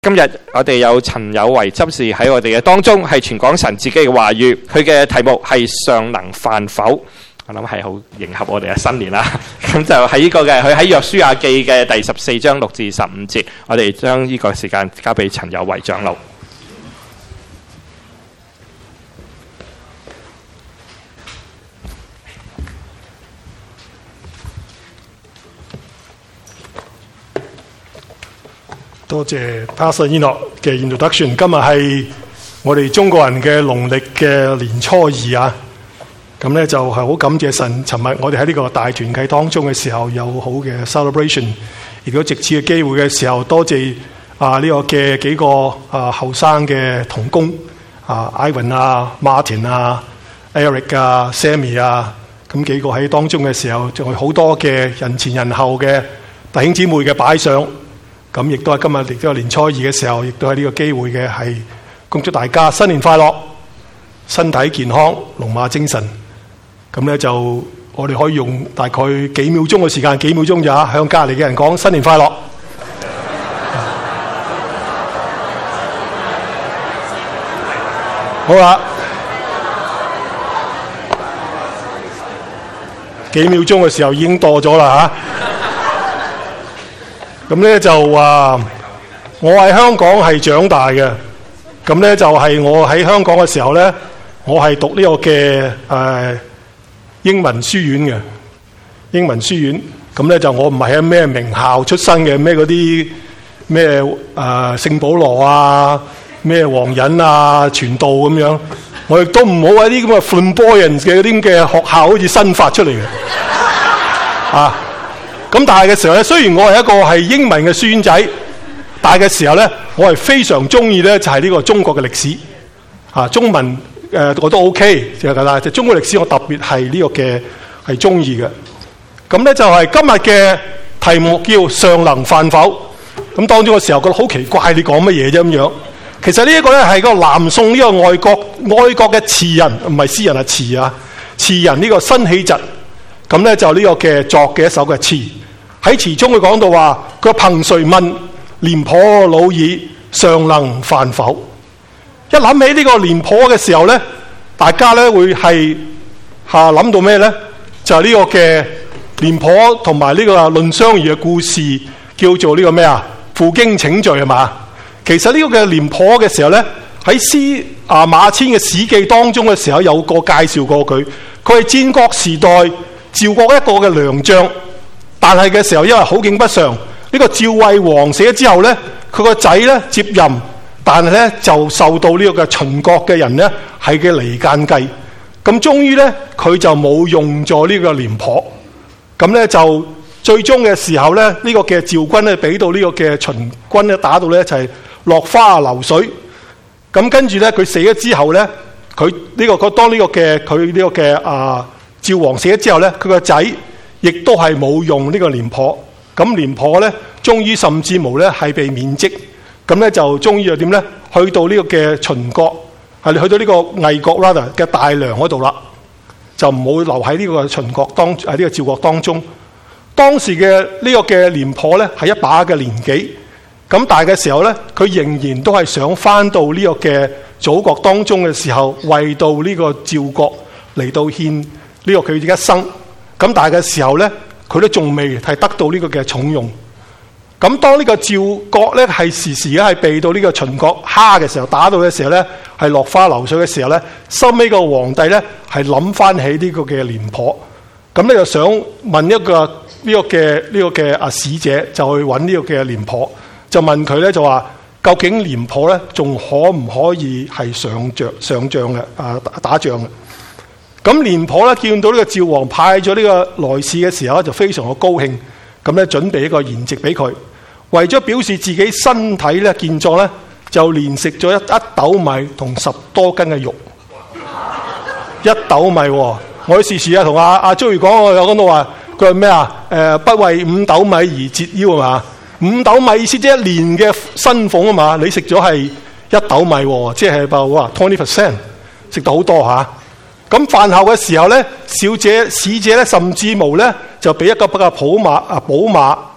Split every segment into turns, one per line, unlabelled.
今日我哋有陳有為執事喺我哋嘅當中，係傳講神自己嘅話語。佢嘅題目係尚能犯否，我諗係好迎合我哋嘅新年啦。咁就喺呢個嘅，佢喺約書亞記嘅第14章6至15節，我哋將呢個時間交俾陳有為長老。
多謝 Pastor Enoch 嘅 introduction。今日係我哋中國人嘅農曆嘅年初二啊，咁咧就係好感謝神。尋日我哋喺呢個大團契當中嘅時候有好嘅 celebration， 亦都藉此嘅機會嘅時候，多謝呢個嘅幾個後生嘅同工Ivan 啊、Martin 啊、Eric 啊、Sammy 啊，咁幾個喺當中嘅時候，仲有好多嘅人前人後嘅弟兄姊妹嘅擺上。咁亦都係今日亦都係年初二嘅時候，亦都係呢個機會嘅係恭祝大家新年快樂，身體健康，龍馬精神。咁咧就我哋可以用大概幾秒鐘嘅時間，幾秒鐘咋向隔離嘅人講新年快樂。好啦，幾秒鐘嘅時候已經多咗啦嚇。咁咧就我喺香港係長大嘅，咁咧就係我喺香港嘅時候咧，我係讀呢個嘅英文書院嘅英文書院，咁咧就我唔係喺咩名校出身嘅，咩嗰啲咩聖保羅啊、咩皇仁啊、傳道咁樣，我亦都唔好喺啲咁嘅 flamboyant 嘅嗰啲嘅學校好似新發出嚟嘅啊。咁但係嘅時候咧，雖然我係一個係英文嘅書院仔，但係嘅時候咧，我係非常中意咧就係呢個中國嘅歷史啊，中文我都 OK 就係啦，就中國歷史我特別係呢個嘅係中意嘅。咁咧就係今日嘅題目叫尚能犯否。咁當中嘅時候覺得好奇怪，你講乜嘢啫咁樣？其實呢一個咧係個南宋呢個外國嘅詞人，唔係詩人啊，詞人呢個辛棄疾。咁咧就呢個嘅作嘅一首嘅詞，喺詞中佢講到話，佢憑誰問廉頗老矣，尚能犯否？一諗起呢個廉頗嘅時候咧，大家咧會係諗到咩咧？就係呢個嘅廉頗同埋呢個論相如嘅故事，叫做呢個咩啊？負荊請罪係嘛？其實呢個嘅廉頗嘅時候咧，喺馬遷嘅史記當中嘅時候有個介紹過佢，佢係戰國時代趙國一個嘅良將，但係嘅時候因為好景不常，呢個趙惠王死咗之後咧，佢個仔咧接任，但係咧就受到呢個嘅秦國嘅人咧係嘅離間計，咁終於咧佢就冇用咗呢個廉頗，咁咧就最終嘅時候咧呢個嘅趙軍咧俾到呢個嘅秦軍咧打到咧就係落花流水，咁跟住咧佢死咗之後咧，佢呢個當呢個嘅佢呢個嘅趙王死咗之後咧，佢個仔亦都係冇用呢個廉頗，咁廉頗咧終於甚至無咧係被免職，咁咧就終於又點咧？去到呢個嘅秦國，係去到呢個魏國 rather 嘅大梁嗰度啦，就唔好留喺呢個秦國呢個趙國當中。當時嘅呢個嘅廉頗咧係一把嘅年紀，咁但係嘅時候咧，佢仍然都係想翻到呢個嘅祖國當中嘅時候，為到呢個趙國嚟到獻呢個佢一生，咁但係嘅時候咧，佢都仲未係得到呢個嘅重用。咁當呢個趙國咧係時時咧係被到呢個秦國蝦嘅時候，打到嘅時候咧係落花流水嘅時候咧，收尾個皇帝咧係諗翻起呢個嘅廉頗，咁咧就想問一個呢個嘅使者，就去揾呢個嘅廉頗，就問佢咧就話，究竟廉頗咧仲可唔可以係上將嘅打仗嘅？咁廉頗咧見到呢個趙王派咗呢個來使嘅時候咧，就非常嘅高興，咁咧準備一個筵席俾佢，為咗表示自己身體咧健壯咧，就連食咗一斗米同10多斤嘅肉。一斗米喎，我啲時時同阿周瑜講，我有講到話，佢話咩啊？不為5斗米而折腰係嘛？5斗米意思即係一年嘅薪俸啊嘛，你食咗係1斗米喎，即係話 20%， 食到好多嚇。咁飯後嘅時候咧，使者咧甚至無咧就俾一個寶馬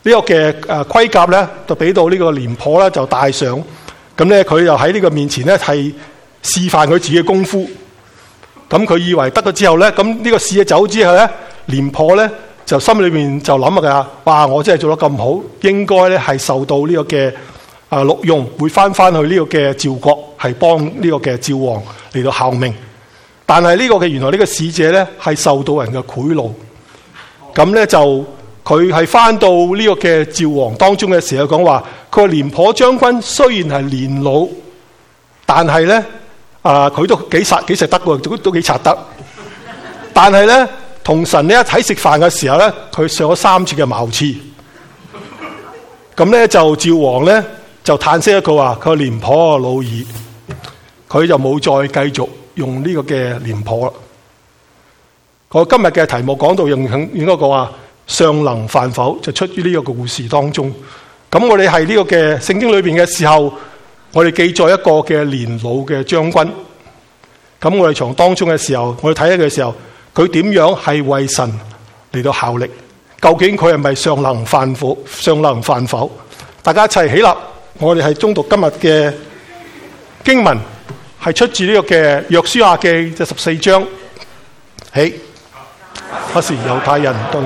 呢個嘅盔甲咧，就俾到呢個廉頗咧就戴上。咁咧佢又喺呢個面前咧係示範佢自己嘅功夫。咁佢以為得咗之後咧，咁呢個使者走之後咧，廉頗咧就心裏面就諗啊，哇！我真係做得咁好，應該咧係受到呢個嘅錄用，會翻去呢個嘅趙國，係幫呢個嘅趙王嚟到效命。但係呢個嘅原來呢個使者咧係受到人嘅賄賂，咁咧就佢係翻到呢個嘅趙王當中嘅時候講話，佢話廉頗將軍雖然係年老，但係咧佢都幾實得喎，都幾擦得。但係咧同神呢一齊食飯嘅時候咧，佢上咗3次嘅茅廁。咁咧就趙王咧就嘆息一句話，佢話廉頗老矣，佢就冇再繼續用呢個嘅廉頗啦。我今日嘅題目講到應該講話尚能飯否，就出於呢個故事當中。咁我哋係呢個嘅聖經裏邊嘅時候，我哋記載一個嘅年老嘅將軍。咁我哋從當中嘅時候，我哋睇嘅時候，佢點樣係為神嚟到效力？究竟佢係咪尚能飯否？大家一齊起立，我哋係誦讀今日嘅經文，係出自呢個嘅約書亞記嘅14章。起，嗰時猶太人對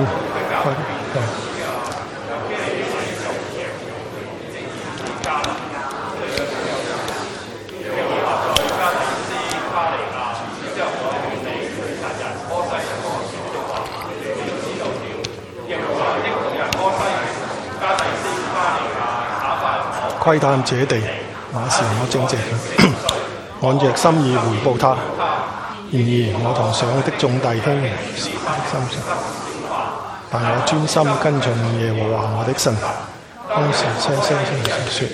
窺探這地，那時我正直按着心意回報他。然而我同上的眾弟兄心上，但我專心跟從耶和華我的神。當時些聲說：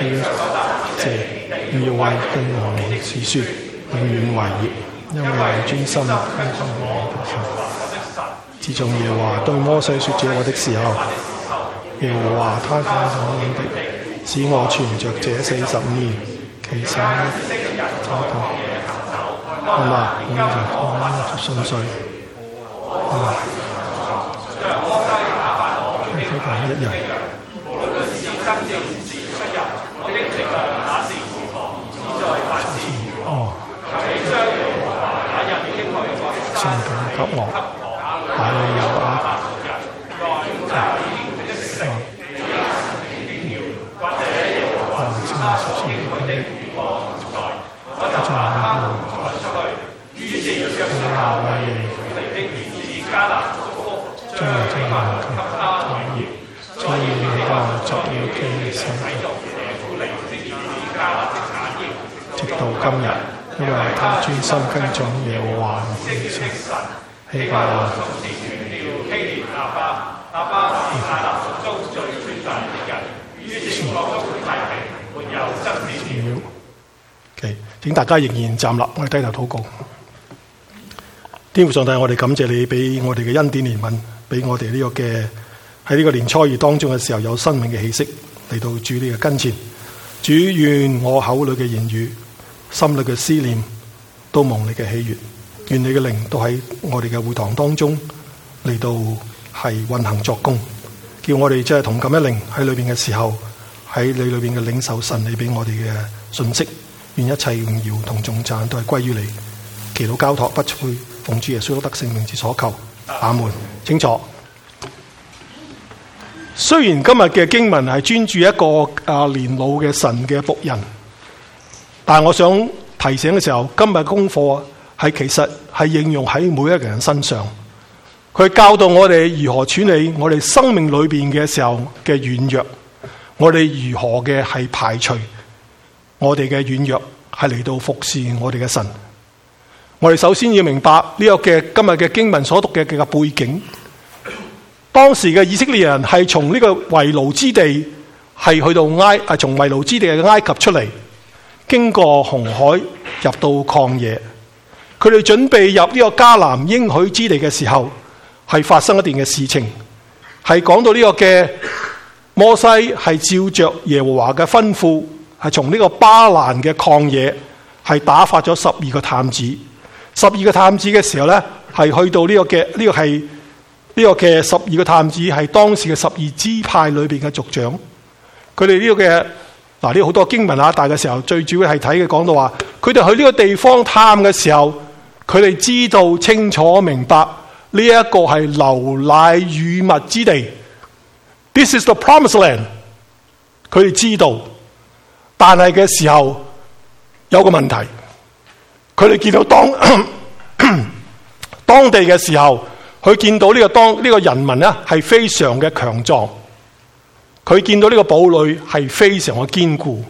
要為跟我是說，永遠為業，因為我專心跟從我的神。自從耶和華對摩西說這話的時候，耶和華他所講的，使我存着這45年，其實找到。好嘛，我就順遂。非常一人。哦。送給我，還有啊。直到今日，因為他專心跟從耶和華的神。希伯來請大家仍然站立，我哋低頭禱告。天父上帝，我哋感謝你俾我哋嘅恩典憐憫，俾我哋呢個嘅喺呢個年初二當中嘅時候有生命嘅氣息嚟到主你嘅跟前。主，願我口裏嘅言語、心裏嘅思念都蒙你嘅喜悅，願你嘅靈都喺我哋嘅會堂當中嚟到係運行作工，叫我哋即係同感一靈喺裏邊嘅時候，喺你裏邊嘅領受神你俾我哋嘅信息。願一切榮耀同頌讚都係歸於你。祈禱交託不悔，奉主耶穌得聖名之所求。阿門。請坐。雖然今日嘅經文係專注一個年老嘅神嘅僕人，但係我想提醒嘅時候，今日嘅功課係其實係應用喺每一個人身上。佢教導我哋如何處理我哋生命裏邊嘅時候嘅軟弱，我哋如何嘅係排除我哋嘅軟弱，係嚟到服侍我哋嘅神。我哋首先要明白呢個嘅今日嘅經文所讀嘅背景。當時嘅以色列人係從呢個為奴之地係去到從為奴之地嘅埃及出嚟，經過紅海入到曠野。佢哋準備入呢個迦南應許之地嘅時候，係發生一件嘅事情，係講到呢個嘅摩西係照着耶和華嘅吩咐，係從呢個巴蘭嘅曠野係打發咗12個探子。12個探子嘅時候咧，係去到呢個係呢個嘅12個探子係當時嘅12支派裏邊嘅族長，佢哋呢個嘅呢好多經文啊，大嘅時候最主要係睇嘅講到話，佢哋去呢個地方探嘅時候，佢哋知道清楚明白呢一個係流奶與蜜之地 ，This is the promised land。佢哋知道，但係嘅時候有個問題，佢哋見到當地嘅時候，佢見到呢個人民咧係非常嘅強壯，佢見到呢個堡壘係非常嘅堅固。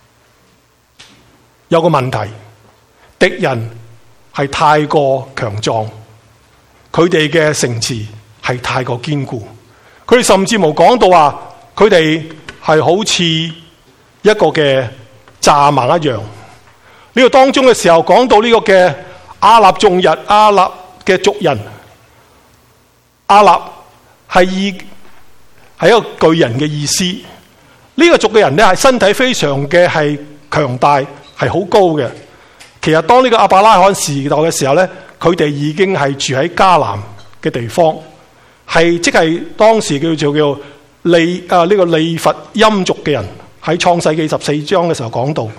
有個問題，敵人係太過強壯，佢哋嘅城池係太過堅固。佢哋甚至冇講到話，佢哋係好似一個嘅蚱蜢一樣。呢個當中嘅時候講到呢個嘅亞納眾人、亞納嘅族人，亞納係一個巨人嘅意思。呢個族嘅人咧係身體非常嘅係強大，係好高嘅。其實當呢個亞伯拉罕時代嘅時候咧，佢哋已經係住喺迦南嘅地方，係即係當時叫呢個利弗音族嘅人。喺創世記14章嘅時候講到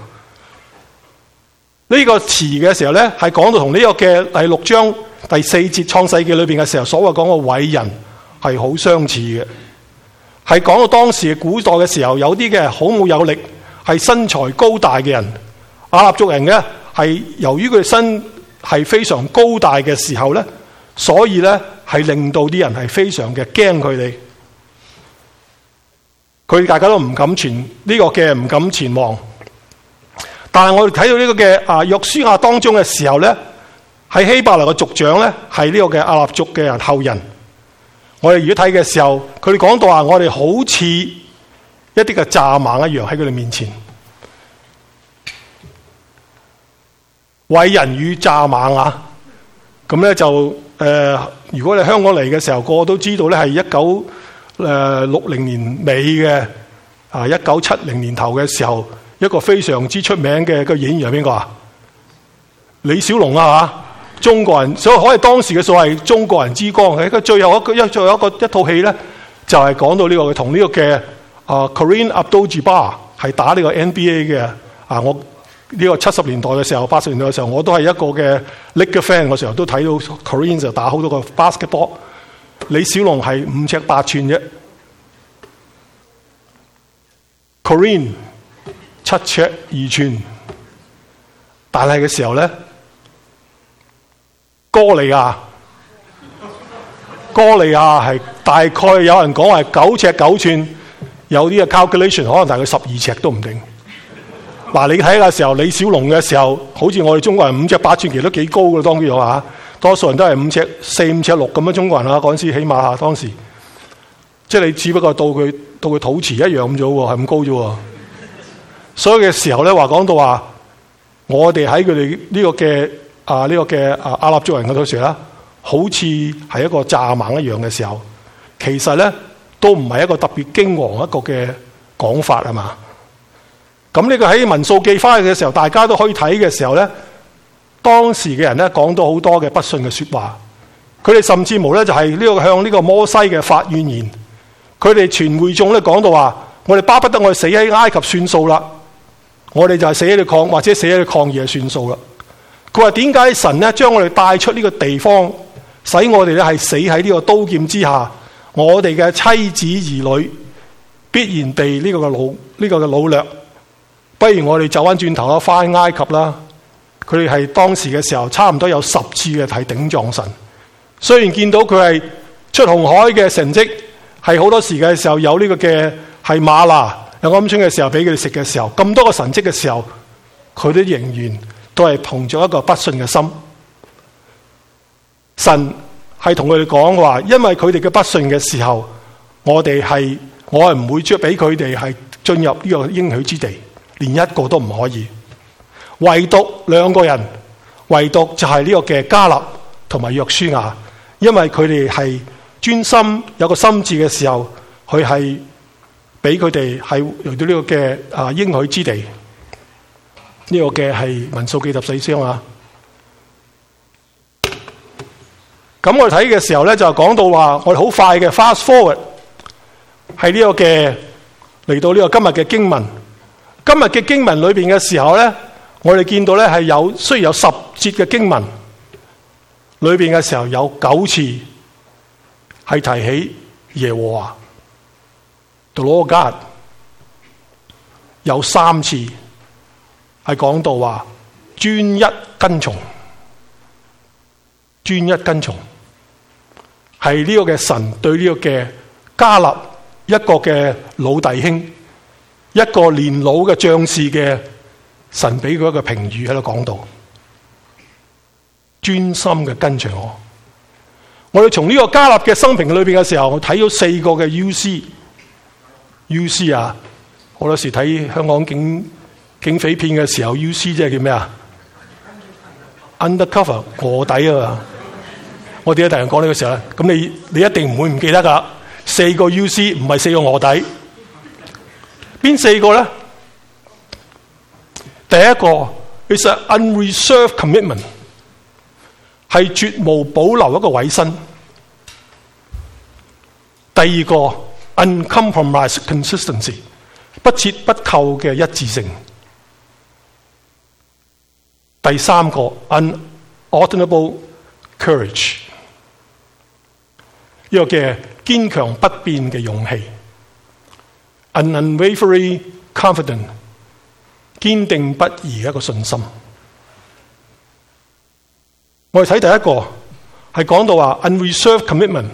呢個詞嘅時候咧，係講到同呢個嘅第6章第4節創世記裏邊嘅時候所謂講嘅偉人係好相似嘅。係講到當時嘅古代嘅時候，有啲嘅好冇有力，係身材高大嘅人，亞納族人嘅係由於佢身係非常高大嘅時候咧，所以咧係令到啲人係非常嘅驚佢哋。佢大家都唔敢唔敢前往。但係我哋睇到呢個嘅約書亞當中嘅時候咧，喺希伯來嘅族長咧係呢個嘅亞納族嘅人後人。我哋如果睇嘅時候，佢哋講到話，我哋好似一啲嘅蚱蜢一樣喺佢哋面前。偉人與蚱蜢啊，咁咧就如果你香港嚟嘅時候，個個都知道咧係1960年尾嘅1970年頭嘅時候，一個非常之出名嘅個演員係邊個啊？李小龍啊，中國人，所以可以當時嘅所謂中國人之光。喺最後一套戲咧，就係講到呢個同呢個嘅Kareem Abdul-Jabbar 係打呢個 NBA 嘅。我呢個70年代嘅時候、80年代嘅時候，我都係一個嘅 Lakers fan。我時候都睇到 Kareem 就打好多個 basketball。李小龍係5尺8寸啫，Kareem 7尺2寸。但係嘅時候咧，哥利亞係大概有人講係9尺9寸，有啲嘅 calculation 可能大概12尺都唔定。嗱，你睇嘅時候，李小龍嘅時候，好似我哋中國人5尺8寸，其實都幾高嘅，當然有多數人都係5尺4、5尺6咁樣。中國人嗰陣時起碼當時，即係你只不過到佢肚臍一樣咁啫喎，係咁高啫喎。所以嘅時候咧，講到話，我哋喺佢哋呢個嘅亞納族人嗰度時啦，好似係一個蚱蜢一樣嘅時候，其實咧都唔係一個特別驚惶一個嘅講法係嘛？咁呢個喺民數記翻去嘅時候，大家都可以睇嘅時候咧，當時嘅人咧講到好多嘅不信嘅說話，佢哋甚至乎咧就係向呢個摩西嘅發怨言。佢哋全會眾咧講到話，我哋巴不得我哋死喺埃及算數啦，我哋就係死喺度或者死喺度曠野算數啦。佢話點解神咧將我哋帶出呢個地方，使我哋咧係死喺呢個刀劍之下，我哋嘅妻子兒女必然被呢個嘅擄掠，不如我哋走翻轉頭啦，翻埃及啦。佢哋係當時嘅時候，差唔多有10次嘅係頂撞神。雖然見到佢係出紅海嘅成績，係好多時嘅時候有呢個嘅係嗎哪有鵪鶉嘅時候俾佢哋食嘅時候，咁多個神蹟嘅時候，佢都仍然都係憑着一個不信嘅心。神係同佢哋講話，因為佢哋嘅不信嘅時候，我係唔會俾佢哋係進入呢個應許之地，連一個都唔可以。唯獨2個人，唯獨就係呢個嘅迦勒同埋約書亞，因為佢哋係專心有個心志嘅時候，佢係俾佢哋係嚟到呢個嘅應許之地。呢個嘅係民數記14章啊。 咁我哋睇嘅時候咧，就講到話，我哋好快嘅 fast forward 係呢個嘅嚟到呢個今日嘅經文。今日嘅經文裏邊嘅時候咧，我哋見到咧係有雖然有10節嘅經文，裏邊嘅時候有9次係提起耶和華 The Lord God， 有3次係講到話專一跟從。專一跟從係呢個嘅神對呢個嘅迦勒一個嘅老弟兄，一個年老嘅將士嘅神俾佢一個評語喺度講到，專心嘅跟隨我。我哋從呢個迦勒嘅生平裏邊嘅時候，我睇咗4個嘅 UC 啊，好多時睇香港警匪片嘅時候 UC 即係叫咩啊？ Undercover 臥底啊嘛！我點解突然講呢個時候咧？咁你一定唔會唔記得噶，4個 UC 唔係4個臥底，邊4個咧？第一個 is an unreserved commitment， 係絕無保留一個委身。第二個 uncompromised consistency， 不折不扣嘅一致性。第三個 unalterable courage， 呢個嘅堅強不變嘅勇氣。an unwavering confidence， 堅定不移嘅一個信心。我哋睇第一個係講到話 unreserved commitment。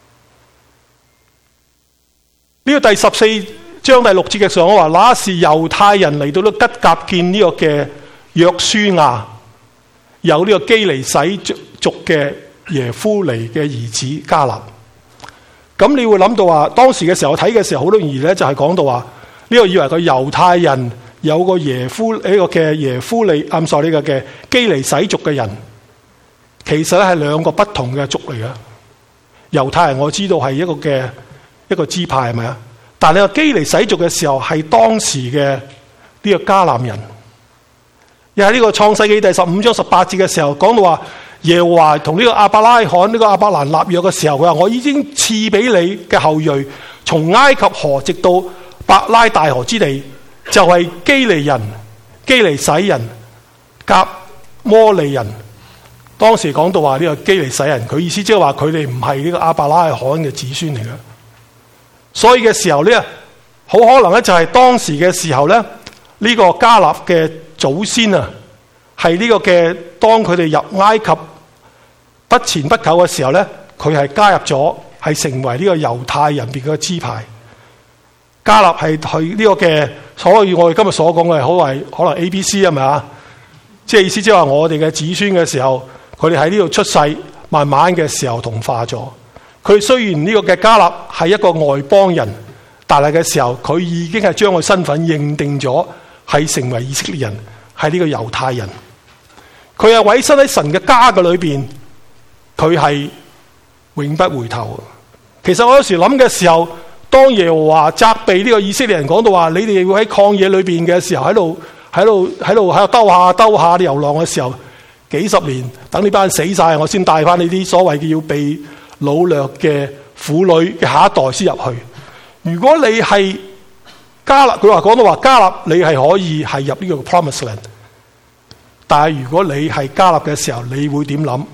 呢個第14章第6節嘅時候，我話那時猶太人嚟到咗吉甲見呢個嘅約書亞，有呢個基尼洗族嘅耶夫尼嘅兒子迦勒。咁你會諗到話，當時嘅時候睇嘅時候，好多人咧就係講到話呢個以為個猶太人有個耶夫尼呢個嘅基尼洗族嘅人，其實咧係2個不同嘅族嚟嘅。猶太人我知道係一個支派係咪啊？但係你話基尼洗族嘅時候係當時嘅呢個迦南人。又喺呢個創世紀第15章18節嘅時候講到話，耶和華同呢個亞伯拉罕呢個亞伯蘭立約嘅時候，佢話我已經賜俾你嘅後裔，從埃及河直到伯拉大河之地，就係基尼人、基尼洗人、革摩利人。當時講到話呢個基尼洗人，佢意思即係話佢哋唔係呢個亞伯拉罕嘅子孫嚟嘅。所以嘅時候咧，好可能咧就係當時嘅時候咧，呢個迦勒嘅祖先啊，係呢個嘅當佢哋入埃及不前不久嘅時候咧，佢係加入咗，係成為呢個猶太人邊嘅支派。迦勒係佢呢個嘅，所以我哋今日所講嘅可能 ABC 係咪啊？即係意思即係話我哋嘅子孫嘅時候，佢哋喺呢度出世，慢慢嘅時候同化咗。佢雖然呢個嘅迦勒係一個外邦人，但係嘅時候佢已經係將佢身份認定咗，係成為以色列人，係呢個猶太人。佢係委身喺神嘅家嘅裏邊，佢係永不回頭。其實我有時諗嘅時候，當耶和華責備呢個以色列人講到話，你哋會喺曠野裏邊嘅時候喺度兜下流浪嘅時候，幾十年等呢班人死晒，我先帶翻你啲所謂嘅要被擄掠嘅婦女嘅下一代先入去。如果你係迦勒，佢話講到話迦勒，你係可以係入呢個 Promised Land。但係如果你係迦勒嘅時候，你會點諗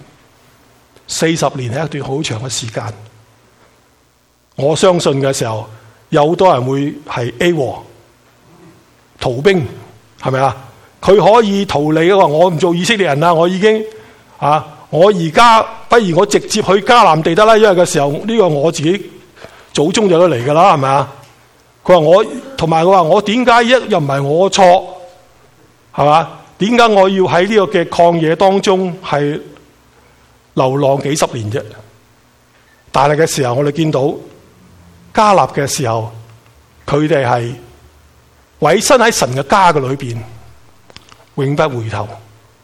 ？40年係一段好長嘅時間。我相信嘅時候，有好多人會係 AWOL 逃兵，係咪啊？佢可以逃離嘅話，我唔做以色列人啦，我已經我而家不如我直接去迦南地得啦，因為嘅時候呢個我自己祖宗就得嚟噶啦，係咪啊？佢話我同埋佢話我點解又唔係我錯，係嘛？點解我要喺呢個嘅曠野當中係流浪幾十年啫？但係嘅時候我哋見到迦勒嘅時候，佢哋係委身喺神嘅家嘅裏邊，永不回頭。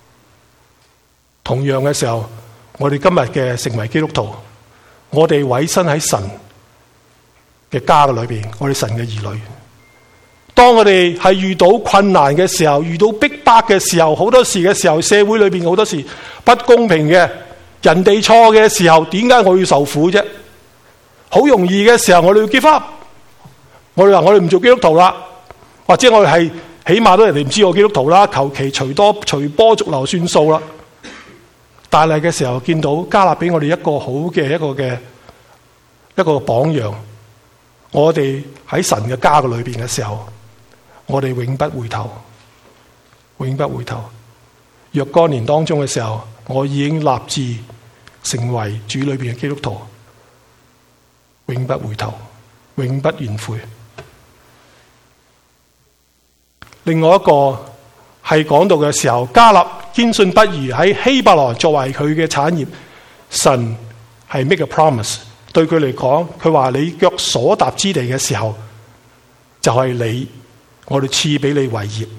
同樣嘅時候，我哋今日嘅成為基督徒，我哋委身喺神嘅家嘅裏邊，我哋神嘅兒女。當我哋係遇到困難嘅時候，遇到逼迫嘅時候，好多事嘅時候，社會裏邊好多事不公平嘅， 人哋錯嘅時候，點解我要受苦啫？好容易嘅時候，我哋要 give up， 我哋話我哋唔做基督徒啦，或者我哋係起碼都人哋唔知我基督徒啦，求其隨波逐流算數啦。大禮嘅時候見到加勒俾我哋一個好嘅一個榜樣，我哋喺神嘅家嘅裏邊嘅時候，我哋永不回頭，永不回頭。若干年當中嘅時候，我已經立志成為主裏邊嘅基督徒，永不回頭，永不怨悔。另外一個係講到嘅時候，加勒堅信不疑喺希伯來作為佢嘅產業，神係 make a promise， 對佢嚟講，佢話你腳所踏之地嘅時候，就係我哋賜俾你為業。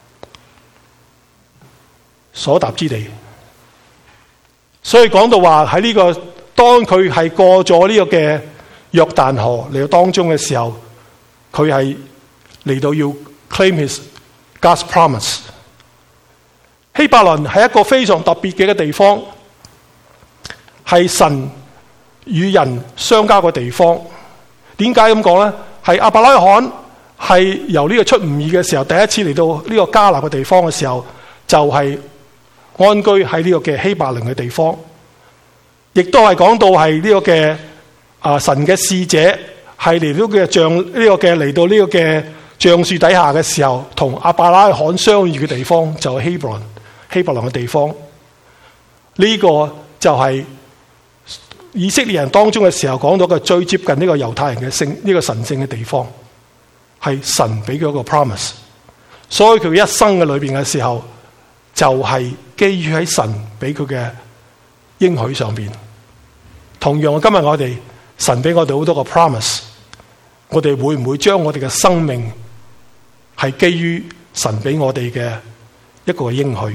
所踏之地，所以講到話喺呢個當佢係過咗呢個嘅約旦河嚟到當中嘅時候，佢係嚟到要 claim his God's promise。希伯倫係一個非常特別嘅一個地方，係神與人相交嘅地方。點解咁講咧？係亞伯拉罕係由呢個出吾珥嘅時候，第一次嚟到呢個迦南嘅地方嘅時候，就係安居喺呢個嘅希伯倫嘅地方，亦都係講到係呢個嘅神嘅使者係嚟到嘅橡呢個嘅嚟到呢個嘅橡樹底下嘅時候，同亞伯拉罕相遇嘅地方就係希伯倫嘅地方。呢個就係以色列人當中嘅時候講到嘅最接近呢個猶太人嘅呢個神聖嘅地方，係神俾佢一個 promise。所以佢一生嘅裏邊嘅時候，就係基於喺神俾佢嘅應許上邊。同樣今日我哋神俾我哋好多個 promise， 我哋會唔會將我哋嘅生命係基於神俾我哋嘅一個應許？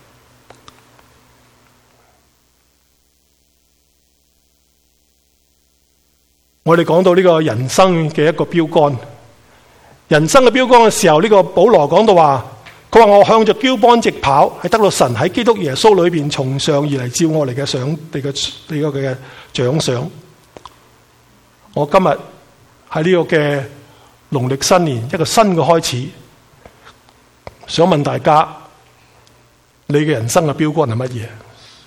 我哋講到呢個人生嘅一個標杆，人生嘅標杆嘅時候，呢個保羅講到話，佢話我向着標杆直跑，係得到神喺基督耶穌裏邊從上而嚟照我嚟嘅嘅獎賞。我今日喺呢個嘅農曆新年一個新嘅開始，想問大家，你嘅人生嘅標杆係乜嘢？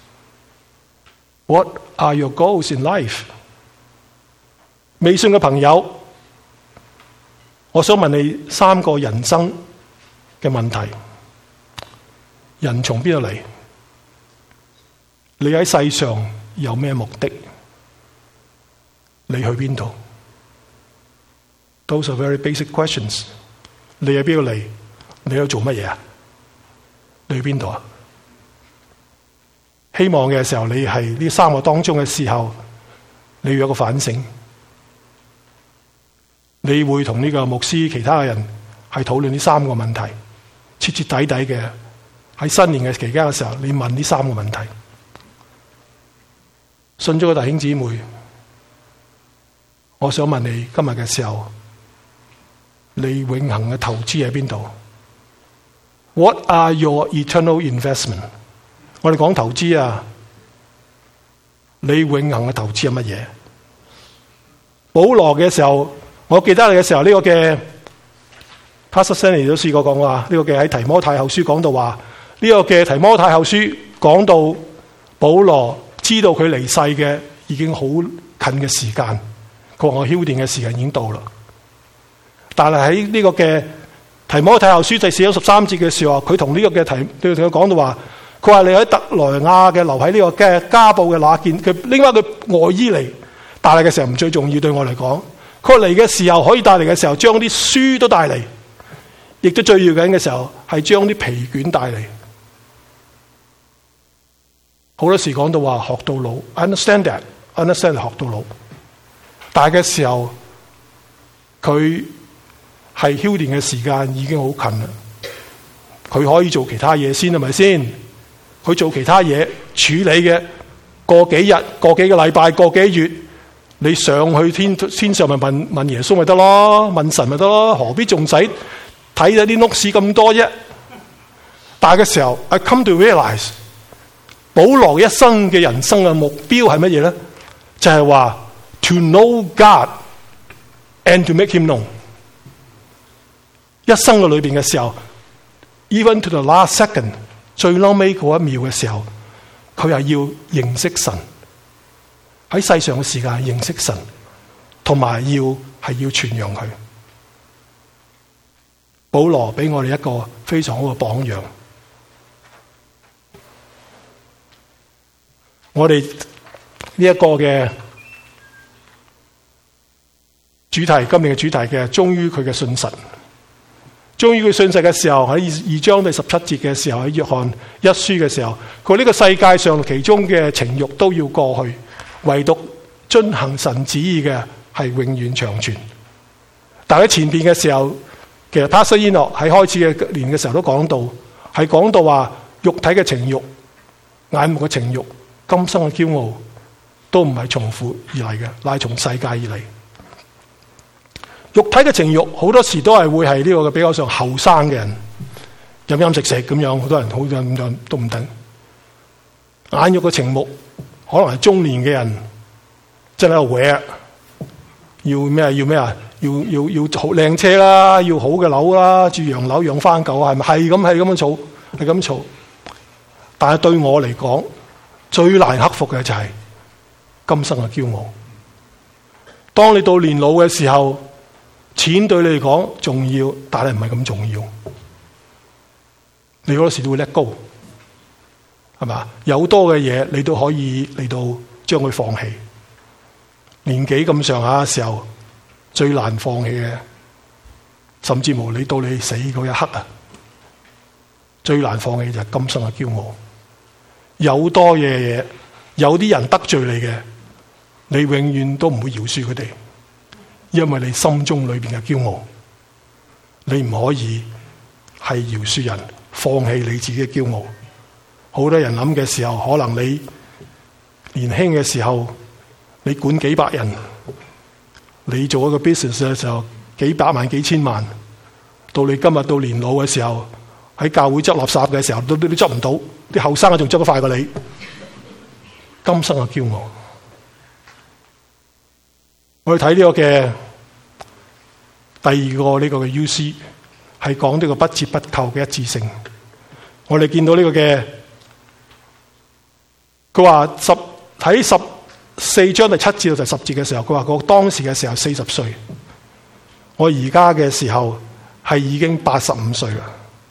What are your goals in life？ 未信嘅朋友，我想問你3個人生嘅問題。人從邊度嚟？你喺世上有咩目的？你去邊度？ Those are very basic questions。你喺邊度嚟？你喺度做乜嘢啊？你去邊度啊？希望嘅時候，你係呢3個當中嘅時候，你要有一個反省。你會同呢個牧師其他嘅人係討論呢3個問題，徹徹底底嘅喺新年嘅期間嘅時候，你問呢3個問題。信咗嘅弟兄姊妹，我想問你今日嘅時候，你永恆嘅投資喺邊度？ What are your eternal investment？ 我哋講投資啊，你永恆嘅投資係乜嘢？保羅嘅時候，我記得你嘅時候，呢個嘅 Pastor Stanley 都試過講話，呢個嘅喺提摩太後書講到話，呢個嘅提摩太後書講到保羅知道佢離世嘅已經好近嘅時間，佢話我澆奠嘅時間已經到啦。但係喺呢個嘅提摩太後書第4章13節嘅時候，佢同呢個嘅對佢講到話，佢話你喺特萊亞嘅留喺呢個嘅加布嘅那件，佢拎翻佢外衣嚟，但係嘅時候唔最重要，對我嚟講。佢嚟嘅時候可以帶嚟嘅時候，將啲書都帶嚟，亦都最要緊嘅時候係將啲皮卷帶嚟。好多時講到話學到老 ，understand that， 學到老。但係嘅時候，佢係澆奠嘅時間已經好近啦。佢可以做其他嘢先，係咪先？佢做其他嘢處理嘅，過幾日、過幾個禮拜、過幾月。你上去天上咪問耶穌咪得咯，問神咪得咯，何必仲使睇咗啲 notes 咁多啫？但係嘅時候 ，I come to realize， 保羅一生嘅人生嘅目標係乜嘢咧？就係話 to know God and to make him known。一生嘅裏邊嘅時候 ，even to the last second， 最嬲尾嗰一秒嘅時候，佢係要認識神，喺世上嘅時間認識神，同埋要傳揚佢。保羅俾我哋一個非常好嘅榜樣。我哋呢一個嘅主題，今年嘅主題嘅忠於佢嘅信實。忠於佢信實嘅時候，喺2章第17節嘅時候，喺約翰一書嘅時候，佢呢個世界上其中嘅情慾都要過去，唯獨遵行神旨意嘅係永遠長存。但喺前邊嘅時候，其實他西伊諾喺開始嘅年嘅時候都講到話肉體嘅情慾、眼目嘅情慾、今生嘅驕傲，都唔係從父而嚟嘅，乃從世界而嚟。肉體嘅情慾好多時都係會係呢個比較上後生嘅人飲飲食食咁樣，好多人都唔等。眼肉嘅情慾可能係中年嘅人，真係喺度搲，要咩啊？要好靚車啦，要好嘅樓啦，住洋樓養番狗，係咪？係咁嘈。但係對我嚟講，最難克服嘅就係今生嘅驕傲。當你到年老嘅時候，錢對你嚟講重要，但係唔係咁重要。你好多時都會let go，係嘛？有多嘅嘢你都可以嚟到將佢放棄。年紀咁上下嘅時候，最難放棄嘅，甚至乎你到你死嗰一刻啊，最難放棄就係今生嘅驕傲。有多嘢，有啲人得罪你嘅，你永遠都唔會饒恕佢哋。因為你心中裏邊嘅驕傲，你唔可以係饒恕人，放棄你自己嘅驕傲。好多人諗嘅時候，可能你年輕嘅時候，你管幾百人，你做一個 business 嘅時候，幾百萬、幾千萬，到你今日到年老嘅時候，喺教會執垃圾嘅時候，都執唔到，啲後生仲執得快過你。今生嘅驕傲。我哋睇呢個嘅第二個呢個嘅 UC 係講呢個不折不扣嘅一致性。我哋見到呢個嘅，佢話喺14章第7節到第10節嘅時候，佢話我當時嘅時候40歲，我而家嘅時候係已經85歲啦。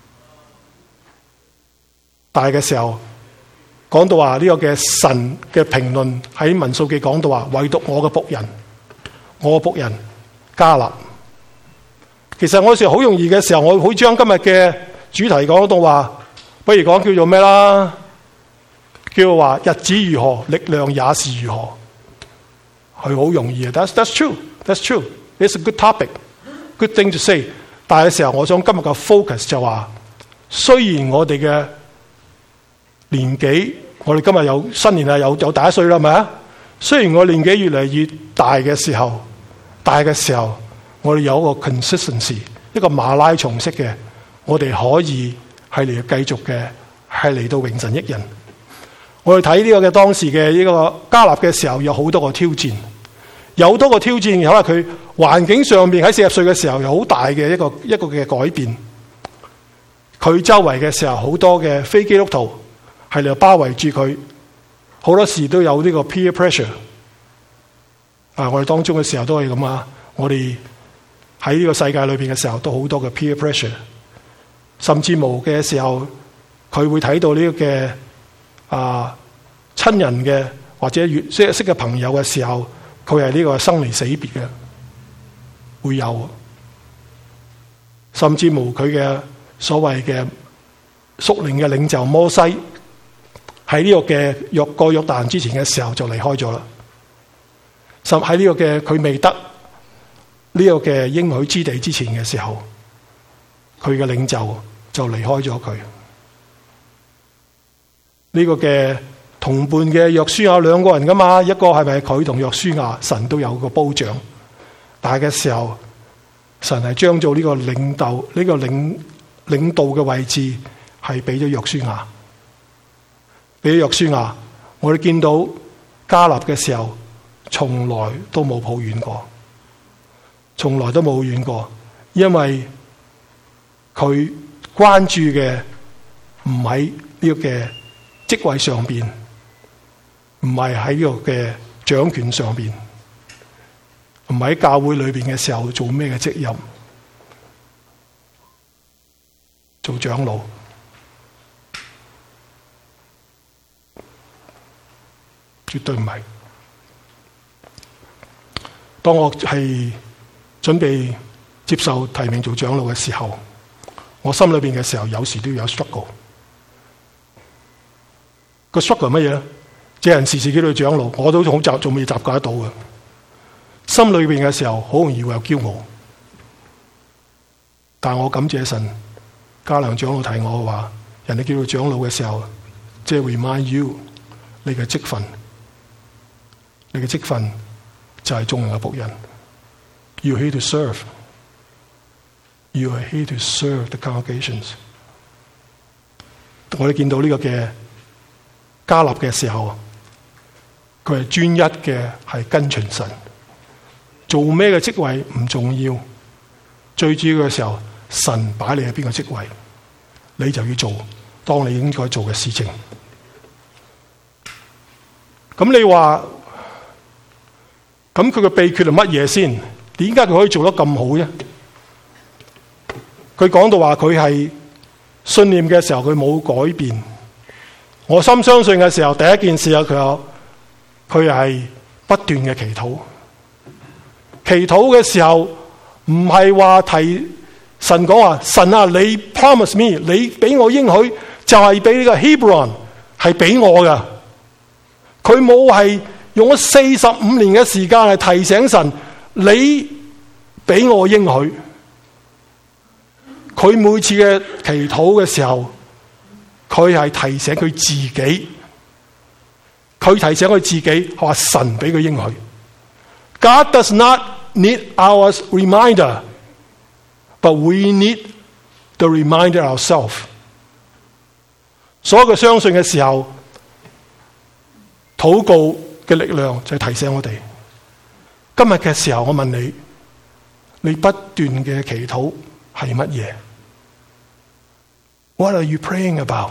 大嘅時候講到話呢個嘅神嘅評論喺民數記講到話，唯獨我嘅僕人。我僕人迦勒，其實我有時好容易嘅時候，我會將今日嘅主題講到話，不如講叫做咩啦？叫做話日子如何，力量也是如何，係好容易嘅。That's true. It's a good topic, good thing to say。但係嘅時候，我想今日嘅 focus 就話，雖然我哋嘅年紀，我哋今日有新年啊，有大1歲啦，係咪啊？雖然我年紀越嚟越大嘅時候，我哋有一個 consistency， 一個馬拉松式嘅，我哋可以係嚟繼續嘅，係嚟到榮神益人。我哋睇呢個嘅當時嘅呢個迦勒嘅時候，有好多個挑戰，有多個挑戰，可能佢環境上面喺40歲嘅時候有好大嘅一個嘅改變。佢周圍嘅時候好多嘅非基督徒係嚟包圍住佢。好多時都有呢個 peer pressure， 我哋當中嘅時候都係咁啊！我哋喺呢個世界裏邊嘅時候，都好多嘅 peer pressure， 甚至無嘅時候，佢會睇到呢個嘅親人嘅或者越識嘅朋友嘅時候，佢係呢個生離死別嘅，會有，甚至無佢嘅所謂嘅屬靈嘅領袖摩西。喺呢個嘅過約旦之前嘅時候就離開咗啦。甚喺呢個嘅佢未得呢個嘅應許之地之前嘅時候，佢嘅領袖就離開咗佢。呢個嘅同伴嘅約書亞兩個人噶嘛，一個係咪佢同約書亞神都有個褒獎，但係嘅時候神係將做呢個領導呢個領導嘅位置係俾咗約書亞。 俾約書亞，我哋見到迦勒嘅時候，從來都冇抱怨過，從來都冇抱怨過，因為佢關注嘅唔喺呢個嘅職位上邊，唔係喺呢個嘅掌權上邊，唔係喺教會裏邊嘅時候做咩嘅職任，做長老。絕對唔係。當我係準備接受提名做長老嘅時候，我心裏邊嘅時候有時都有 struggle。個 struggle 係乜嘢咧？這人時時叫佢長老，我都好仲未習慣得到嘅。心裏邊嘅時候好容易會有驕傲，但我感謝神，嘉良長老提我話，人哋叫佢長老嘅時候，即係 remind you 你嘅職分。你嘅職分就係眾人嘅僕人。You are here to serve. You are here to serve the congregations. 我哋見到呢個嘅迦勒嘅時候，佢係專一嘅，係跟隨神。做咩嘅職位唔重要，最主要嘅時候，神擺你喺邊個職位，你就要做當你應該做嘅事情。咁你話？咁佢嘅秘訣係乜嘢先？點解佢可以做得咁好啫？佢講到話佢係信念嘅時候，佢冇改變。我深相信嘅時候，第一件事啊，佢係不斷嘅祈禱。祈禱嘅時候唔係話提神講話，神啊，你 promise me， 你俾我應許就係俾呢個 Hebron 係俾我噶。佢冇係用咗45年嘅時間嚟提醒神，你俾我應許。佢每次嘅祈禱嘅時候，佢係提醒佢自己，佢提醒佢自己話神俾佢應許。God does not need our reminder, but we need the reminder ourselves. 所有嘅相信嘅時候，禱告嘅力量就係提醒我哋。今日嘅時候，我問你，你不斷嘅祈禱係乜嘢？ What are you praying about？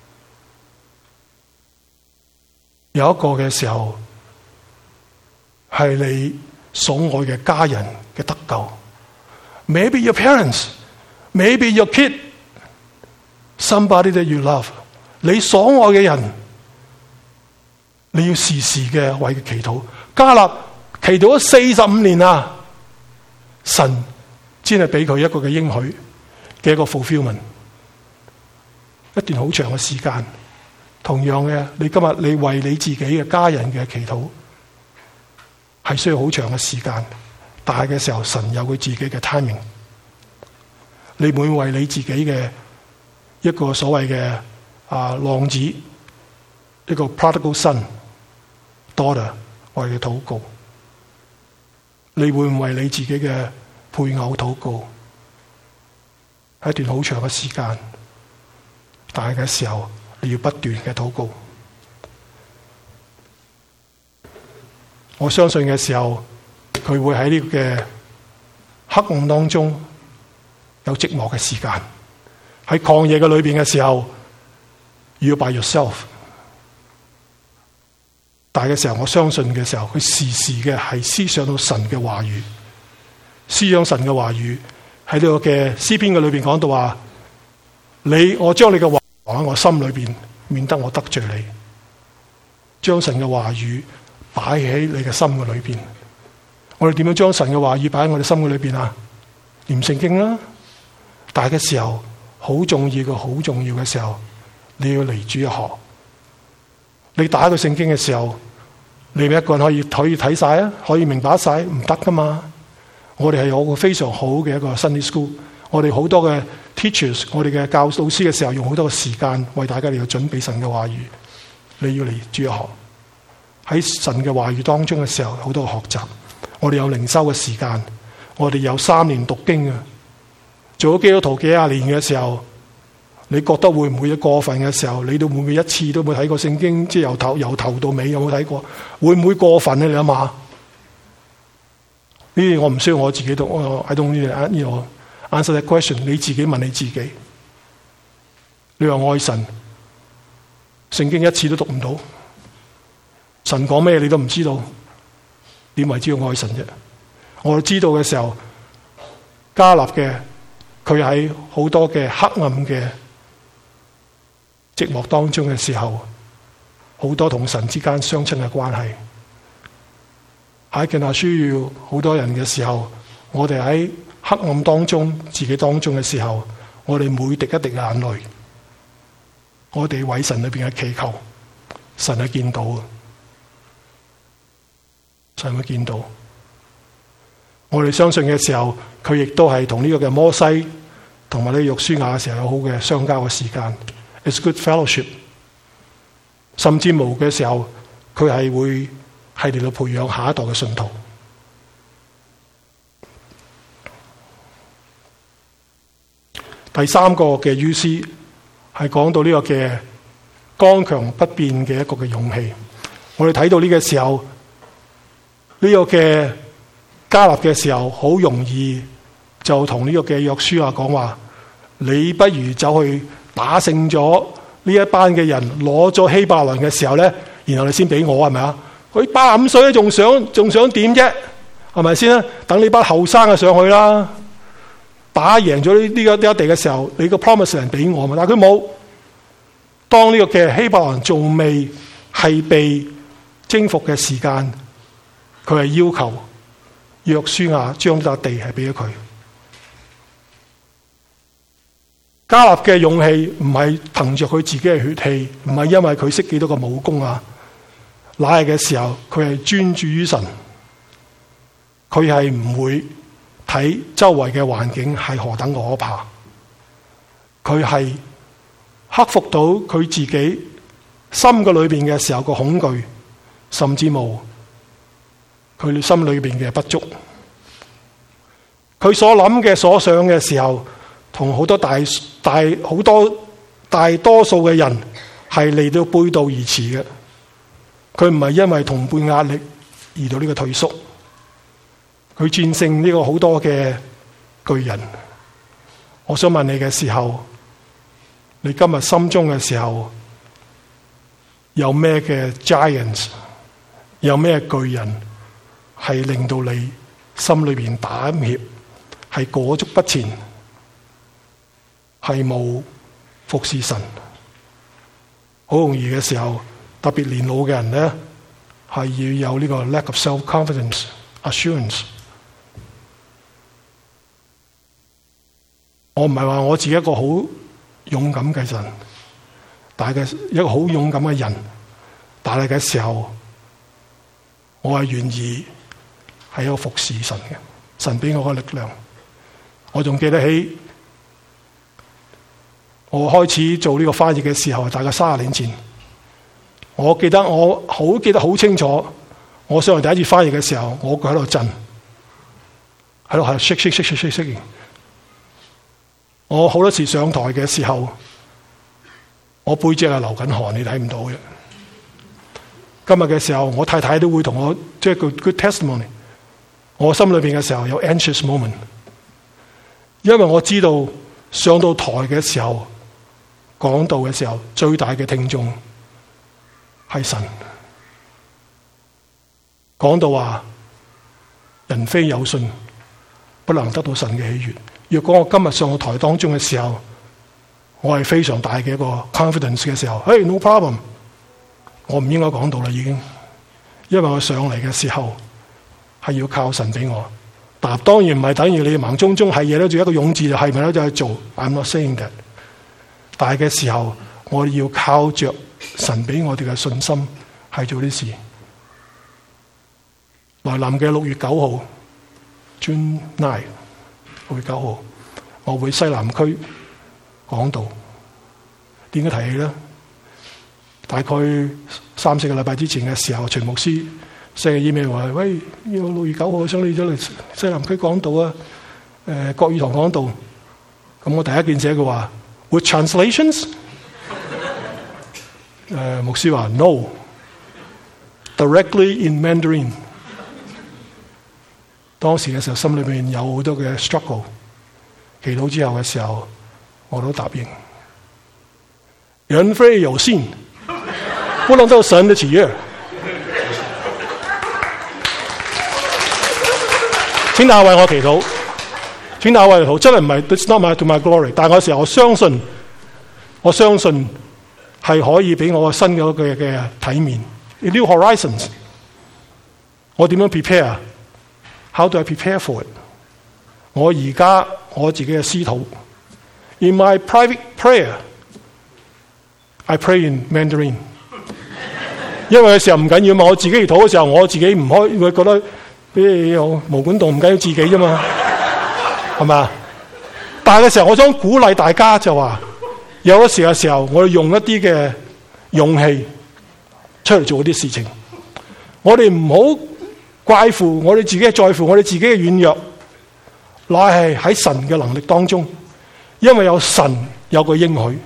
有一個嘅時候係你所愛嘅家人嘅得救。Maybe your parents, maybe your kid, somebody that you love。你所愛嘅人，你要時時嘅為佢祈禱。迦勒祈禱咗45年啊，神先係俾佢一個嘅應許嘅一個 fulfillment。一段好長嘅時間，同樣嘅，你今日你為你自己嘅家人嘅祈禱，係需要好長嘅時間。但係嘅時候，神有佢自己嘅 timing。你每為你自己嘅一個所謂嘅浪子，一個 prodigal son daughter 為佢禱告，你會唔為你自己嘅配偶禱告？係一段好長嘅時間。但係嘅時候，你要不斷嘅禱告。我相信嘅時候，佢會喺呢個嘅黑暗當中有寂寞嘅時間。喺曠野嘅裏邊嘅時候，要 by yourself。但係嘅時候，我相信嘅時候，佢時時嘅係思想到神嘅話語，思想神嘅話語。喺呢個嘅詩篇嘅裏邊講到話，我將你嘅話喺我心裏邊，免得我得罪你。將神嘅話語擺喺你嘅心嘅裏邊。我哋點樣將神嘅話語擺喺我哋心嘅裏邊啊？念聖經啦。但係嘅時候，好重要嘅時候，你要離主一學。你打個聖經嘅時候，你咪一個人可以睇晒啊，可以明白晒，唔得噶嘛。我哋係有個非常好嘅一個 Sunday School。我哋好多嘅 teachers， 我哋嘅教老師嘅時候，用好多嘅時間為大家嚟去準備神嘅話語。你要嚟主日學，喺神嘅話語當中嘅時候，好多嘅學習。我哋有靈修嘅時間，我哋有3年讀經嘅。做咗基督徒幾廿年嘅時候， 你覺得會唔會過分嘅時候，你都會唔會一次都冇睇過聖經？即係由頭到尾有冇睇過？會唔會過分咧？你諗下，呢啲我唔需要我自己讀。I don't need to answer that question。你自己問你自己。你話愛神，聖經一次都讀唔到，神講咩你都唔知道，點為之要愛神啫？我知道嘅時候，迦勒嘅佢喺好多嘅黑暗嘅寂寞當中嘅時候，好多同神之間相親嘅關係。喺記下需要好多人嘅時候，我哋喺黑暗當中自己當中嘅時候，我哋每滴一滴眼淚，我哋為神裏邊嘅祈求，神係見到嘅，神會見到。我哋相信嘅時候，佢亦都係同呢個嘅摩西同埋呢個約書亞嘅時候有好嘅相交嘅時間。It's good fellowship。甚至無嘅時候，佢係會係嚟到培養下一代嘅信徒。第三個嘅於斯係講到呢個嘅剛強不變嘅一個嘅勇氣。我哋睇到呢個時候，呢個嘅迦勒嘅時候，好容易就同呢個嘅約書亞講話：你不如走去打勝咗呢一班嘅人，攞咗希伯倫嘅時候咧，然後你先俾我，係咪啊？佢85歲仲想點啫？係咪先啊？等你班後生嘅上去啦，打贏咗呢一地嘅時候，你個 promise 人俾我嘛？但係佢冇。當呢個嘅希伯倫仲未係被征服嘅時間，佢係要求約書亞將呢笪地係俾咗佢。迦勒嘅勇氣唔係憑着佢自己嘅血氣，唔係因為佢識幾多個武功啊，乃係嘅時候佢係專注於神，佢係唔會睇周圍嘅環境係何等可怕，佢係克服到佢自己心嘅裏邊嘅時候個恐懼，甚至冇佢心裏邊嘅不足，佢所諗嘅所想嘅時候，同好多大多數嘅人係嚟到背道而馳嘅。佢唔係因為同輩壓力而到呢個退縮，佢戰勝呢個好多嘅巨人。我想問你嘅時候，你今日心中嘅時候有咩嘅 giants， 有咩巨人係令到你心裏邊膽怯，係裹足不前，係冇服侍神？好容易嘅時候，特別年老嘅人咧，係要有呢個 lack of self-confidence, assurance。我唔係話我自己一個好勇敢嘅人，但係一個好勇敢嘅人，但係嘅時候，我係願意係一個服侍神嘅。神俾我嘅力量，我仲記得起我開始做呢個翻譯嘅時候，大概30年前。我記得好清楚，我上嚟第一次翻譯嘅時候，我喺度震，喺度shake。我好多時上台嘅時候，我背脊係流緊汗，你睇唔到嘅。今日嘅時候，我太太都會同我即係個 good testimony。我心裏邊嘅時候有 anxious moment， 因為我知道上到台嘅時候，講道嘅時候，最大嘅聽眾係神。講到話人非有信，不能得到神嘅喜悅。若果我今日上到台當中嘅時候，我係非常大嘅一個 confidence 嘅時候，no problem， 我唔應該講道啦已經，因為我上嚟嘅時候係要靠神俾我。但當然唔係等於你盲中係嘢都做一個勇字就係咪咧就係做 I'm not saying that。但係嘅時候，我要靠着神俾我哋嘅信心係做啲事。來臨嘅6月9號 June 9 6月9號，我會西南區講道。點解提起咧？大概3-4個禮拜之前嘅時候，徐牧師 send 個 email 話：喂，要6月9號想你咗嚟西南區講道啊！國語堂講道。咁我第一件寫佢話： With translations？ 牧師話 No， directly in Mandarin。當時嘅時候，心裏面有好多嘅 struggle。祈禱之後嘅時候，我都答應。人非有信，不能得神的喜悅。請大家為我祈禱，請大家為我祈禱。真係唔係 ，It's not to my glory。但係嗰時候，我相信係可以俾我新嘅體面 ，new horizons。我點樣 prepare？How do I prepare for it？ 我而家我自己嘅私禱 ，in my private prayer，I pray in Mandarin。因為嘅時候唔緊要嘛，我自己祈禱嘅時候，我自己唔開，會覺得有毛管戙唔緊要自己啫嘛，係嘛？但係嘅時候，我想鼓勵大家就話，有嗰時候，我哋用一啲嘅勇氣出嚟做啲事情，我哋唔好怪乎我哋自己，在乎我哋自己嘅軟弱。乃係喺神嘅能力當中，因為有神有個應許，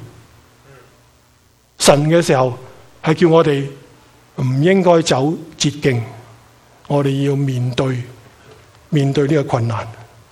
神嘅時候係叫我哋唔應該走捷徑，我哋要面對呢個困難，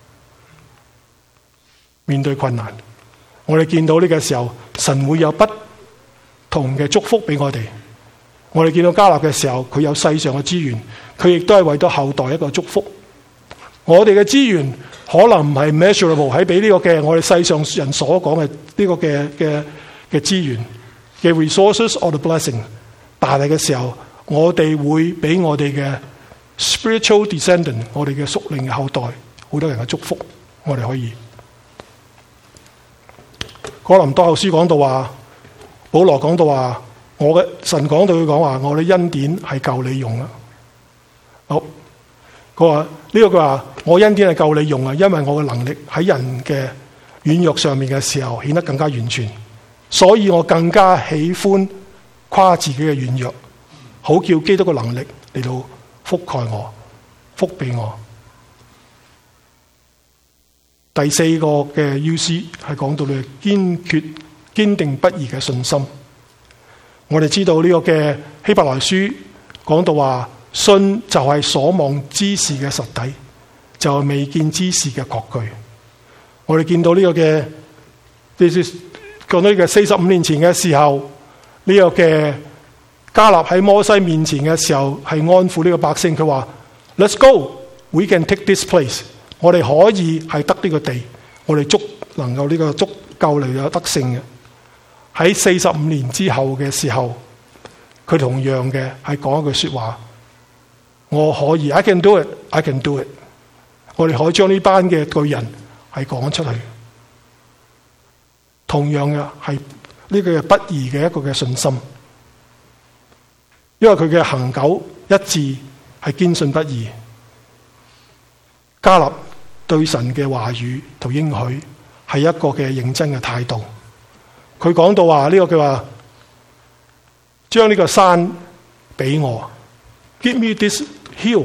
面對困難。我哋見到呢個時候，神會有不同嘅祝福俾我哋。我哋見到迦勒嘅時候，佢有世上嘅資源，佢亦都係為到後代一個祝福。我哋嘅資源可能唔係 measurable， 喺俾呢個嘅我哋世上人所講嘅呢個嘅資源嘅 resources or the blessing， 但係嘅時候，我哋會俾我哋嘅 spiritual descendant， 我哋嘅屬靈嘅後代，好多人嘅祝福，我哋可以。哥林多後書講到話，保羅講到話，我嘅神講到佢講話，我嘅恩典係夠你用啦。好。佢話呢個佢話我恩典係夠你用啊，因為我嘅能力喺人嘅軟弱上面嘅時候顯得更加完全，所以我更加喜歡誇自己嘅軟弱，好叫基督嘅能力嚟到覆蓋我，覆庇我。第四個嘅 UC 係講到你堅定不移嘅信心。我哋知道呢個嘅希伯來書講到話，信就係所望之事嘅實底，就係未見之事嘅確據。我哋見到呢個嘅，講到呢個45年前嘅時候，呢個嘅迦勒喺摩西面前嘅時候係安撫呢個百姓，佢話 Let's go, we can take this place。我哋可以係得呢個地，我哋能夠呢個足夠嚟有得勝嘅。喺45年之後嘅時候，佢同樣嘅係講一句說話。我可以 I can do it, I can do it。 我哋可以將呢班嘅巨人係講出去，同樣嘅係呢個不疑嘅一個嘅信心，因為佢嘅恆久一致係堅信不疑。迦勒對神嘅話語同應許係一個嘅認真嘅態度。佢講到話呢個佢話將呢個山俾我 ，Give me this hill。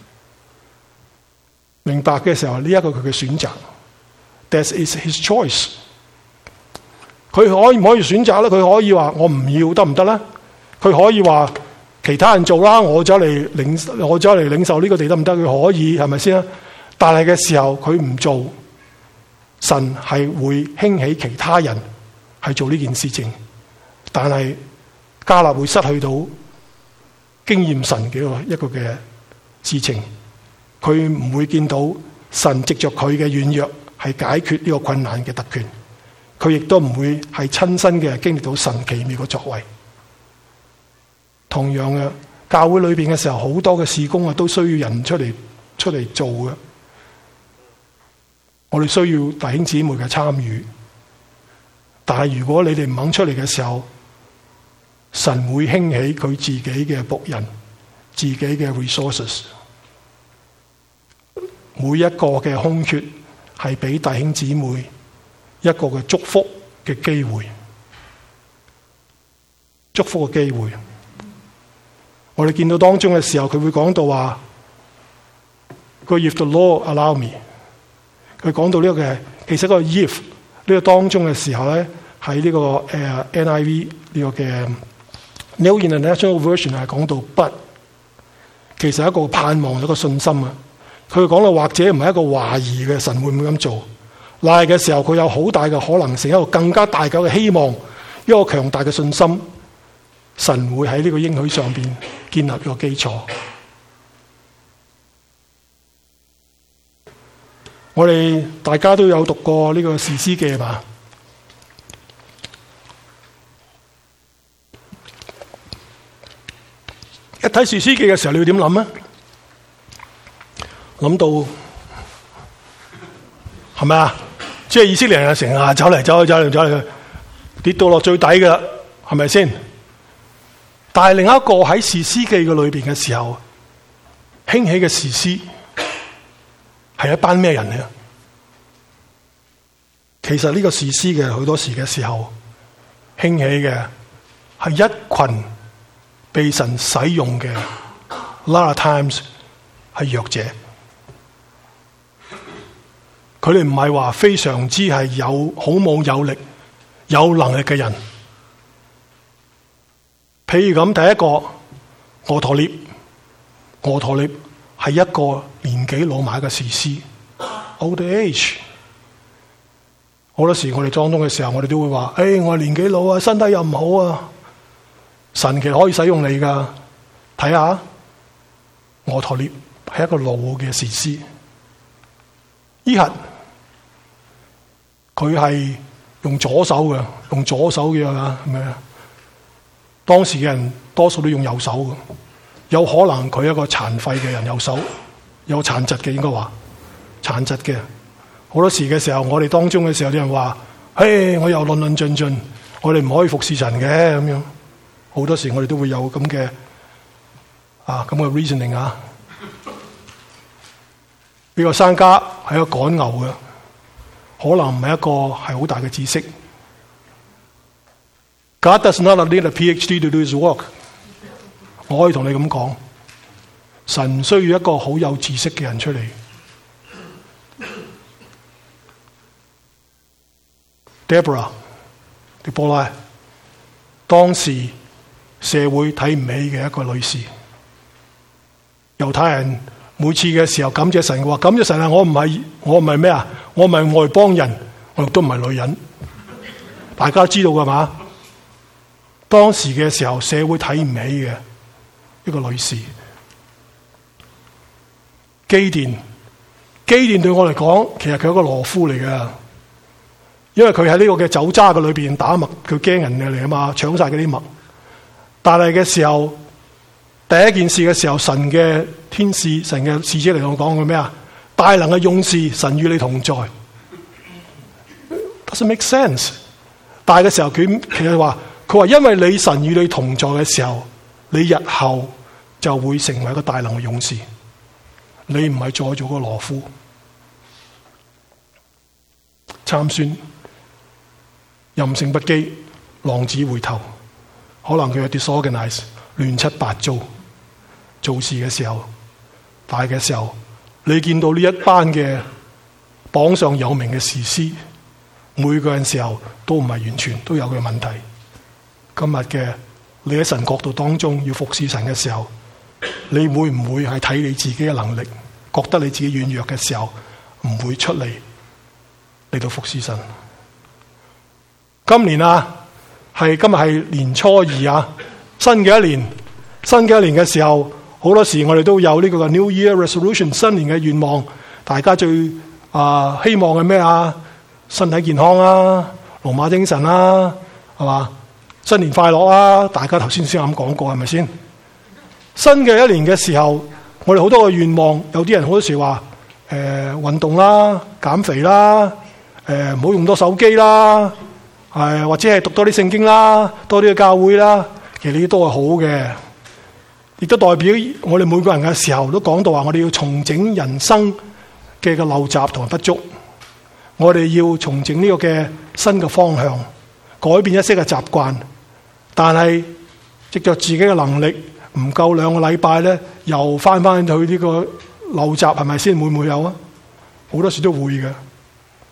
明白嘅時候，呢一個佢嘅選擇 ，That is his choice。佢可唔可以選擇咧？佢可以話我唔要得唔得咧？佢可以話其他人做啦，我走嚟領受呢個地得唔得？佢可以係咪先啊？但係嘅時候佢唔做，神係會興起其他人係做呢件事情，但係迦勒會失去到經驗神嘅一個嘅事情。佢唔會見到神藉着佢嘅軟弱係解決呢個困難嘅特權，佢亦都唔會係親身嘅經歷到神奇妙嘅作為。同樣嘅，教會裏邊嘅時候，好多嘅事工啊，都需要人出嚟做嘅。我哋需要弟兄姊妹嘅參與，但係如果你哋唔肯出嚟嘅時候，神會興起佢自己嘅僕人，自己嘅 resources。每一個嘅空缺係俾弟兄姊妹一個嘅祝福嘅機會，祝福嘅機會。我哋見到當中嘅時候，佢會講到話，佢 if the Lord allow me， 佢講到呢個嘅，其實個 if 呢個當中嘅時候咧， 喺呢個NIV 呢個嘅 New International Version 係講到 but， 其實係一個盼望，一個信心啊。佢講到或者唔係一個懷疑嘅，神會唔會咁做？賴嘅時候佢有好大嘅可能性，一個更加大嘅希望，一個強大嘅信心，神會喺呢個應許上邊建立一個基礎。我哋大家都有讀過呢個士師記嘛？一睇士師記嘅時候，你會點諗啊？諗到係咪啊？即係以色列人成日走嚟走去，跌到落最底㗎啦，係咪先？但係另一個喺士師記嘅裏邊嘅時候，興起嘅士師係一班咩人呢？其實呢個士師嘅好多時嘅時候，興起嘅係一群被神使用嘅 a lot of times 係弱者。佢哋唔係話非常之係有好武有力、有能力嘅人。譬如咁，第一個俄陀聶係一個年紀老邁嘅士師 ，old age。好多時我哋當中嘅時候，我哋都會話：我年紀老啊，身體又唔好啊。神其實可以使用你噶。睇下俄陀聶係一個老嘅士師，伊核佢係用左手嘅，係咪啊？當時嘅人多數都用右手嘅，有可能佢係一個殘廢嘅人，右手有殘疾嘅，應該話殘疾嘅。好多時嘅時候，我哋當中嘅時候，啲人話：我又論盡，我哋唔可以服侍神嘅咁樣。好多時我哋都會有咁嘅咁嘅 reasoning 啊。呢個商家係一個趕牛嘅，可能唔係一個係好大嘅知識。God does not need a PhD to do his work。我可以同你咁講，神需要一個好有知識嘅人出嚟。Deborah 狄波拉，當時社會睇唔起嘅一個女士。猶太人每次嘅時候感謝神嘅話，感謝神啊！我唔係咩啊？我唔係外邦人，我亦都唔係女人。大家知道㗎嘛？當時嘅時候，社會睇唔起嘅一個女士。基甸對我嚟講，其實佢係一個懦夫嚟嘅。因為佢喺呢個嘅酒渣嘅裏邊打麥，佢驚人嘅嚟啊嘛，搶晒嗰啲麥。但係嘅時候，第一件事嘅時候，神嘅天使、神嘅使者嚟同我講佢咩啊？大能嘅勇士，神與你同在。Doesn't make sense。但係嘅時候，佢其實話，因為你神與你同在嘅時候，你日後就會成為一個大能嘅勇士。你唔係再做個懦夫。參孫任性不羈，浪子回頭，可能佢有啲 disorganize， 亂七八糟做事嘅時候，大嘅時候，你見到呢一班嘅榜上有名嘅士師，每個人時候都唔係完全都有佢嘅問題。今日嘅你喺神國度當中要服侍神嘅時候，你會唔會係睇你自己嘅能力，覺得你自己軟弱嘅時候，唔會出嚟到服侍神？今年啊，今日係年初二啊，新嘅一年嘅時候，好多時我哋都有呢個 New Year Resolution， 新年嘅願望，大家最希望係咩啊？身體健康啊，龍馬精神啊，係嘛？新年快樂啊！大家頭先咁講過，係咪先？新嘅一年嘅時候，我哋好多嘅願望，有啲人好多時話運動啦、減肥啦、唔好用多手機啦，或者係讀多啲聖經啦，多啲嘅教會啦，其實呢啲都係好嘅，亦都代表我哋每個人嘅時候都講到話，我哋要重整人生嘅陋習同埋不足，我哋要重整呢個嘅新嘅方向，改變一些嘅習慣，但係藉着自己嘅能力唔夠2個禮拜咧，又翻去呢個陋習，係咪先？會唔會有啊？好多時都會嘅。